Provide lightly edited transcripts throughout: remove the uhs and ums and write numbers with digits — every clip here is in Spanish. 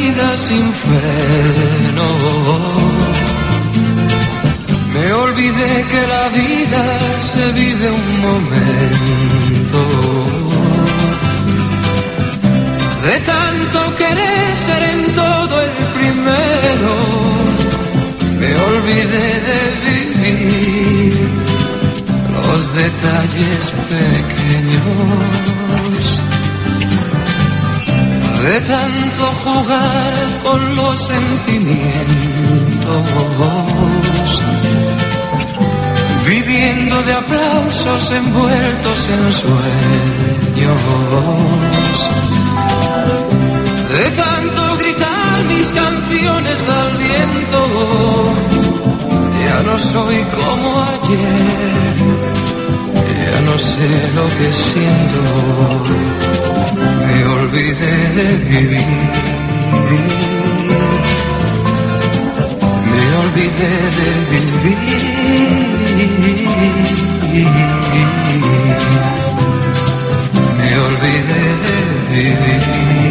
vida sin freno. Me olvidé que la vida se vive un momento. De tanto querer ser en todo el primero, me olvidé de vivir los detalles pequeños. De tanto jugar con los sentimientos, viviendo de aplausos envueltos en sueños. De tanto gritar mis canciones al viento, ya no soy como ayer, ya no sé lo que siento. Me olvidé de vivir, me olvidé de vivir, me olvidé de vivir,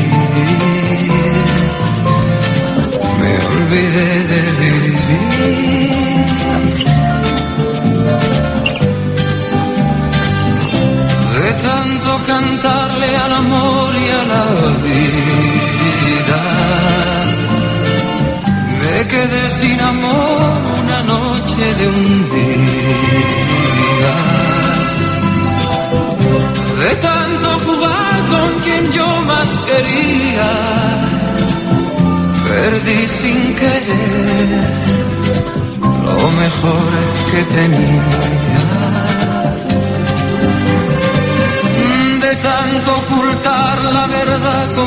me olvidé de vivir. De tanto cantarle al amor y a la vida, me quedé sin amor una noche de un día. De tanto jugar con quien yo más quería, perdí sin querer lo mejor que tenía. De tanto ocultar la verdad con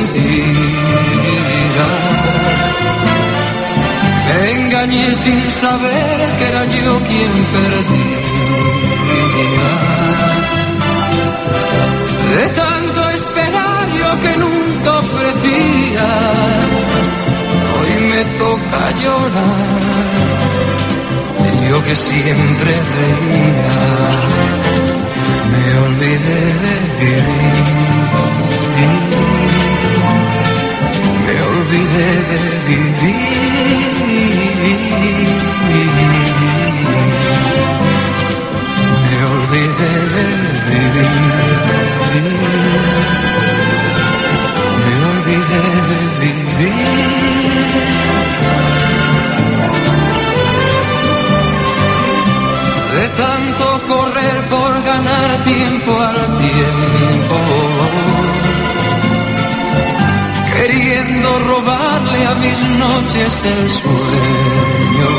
mentiras, me engañé sin saber que era yo quien perdía. De tanto esperar yo que nunca ofrecía, hoy me toca llorar, yo que siempre reía. Me olvidé de vivir, me olvidé de vivir, me olvidé de vivir, me olvidé de vivir. De tanto correr por ganar tiempo al tiempo, queriendo robarle a mis noches el sueño.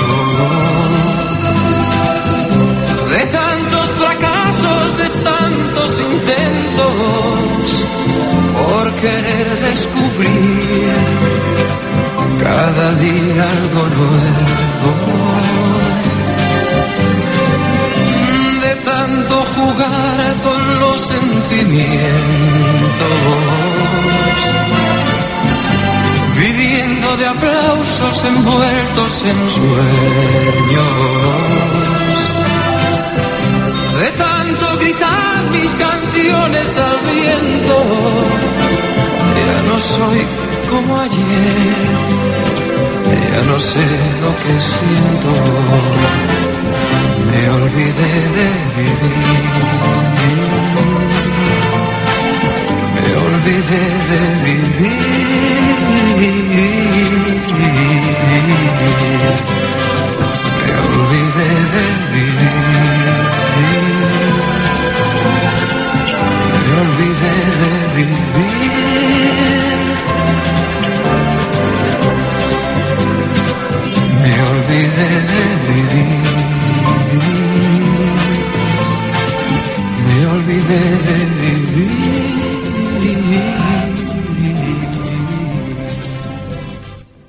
De tantos fracasos, de tantos intentos, por querer descubrir cada día algo nuevo. De tanto jugar con los sentimientos, viviendo de aplausos envueltos en sueños. De tanto gritar mis canciones al viento, ya no soy como ayer, ya no sé lo que siento. Me olvidé de vivir, me olvidé de vivir, me olvidé de vivir, me olvidé de vivir, me olvidé de vivir. Me olvidé de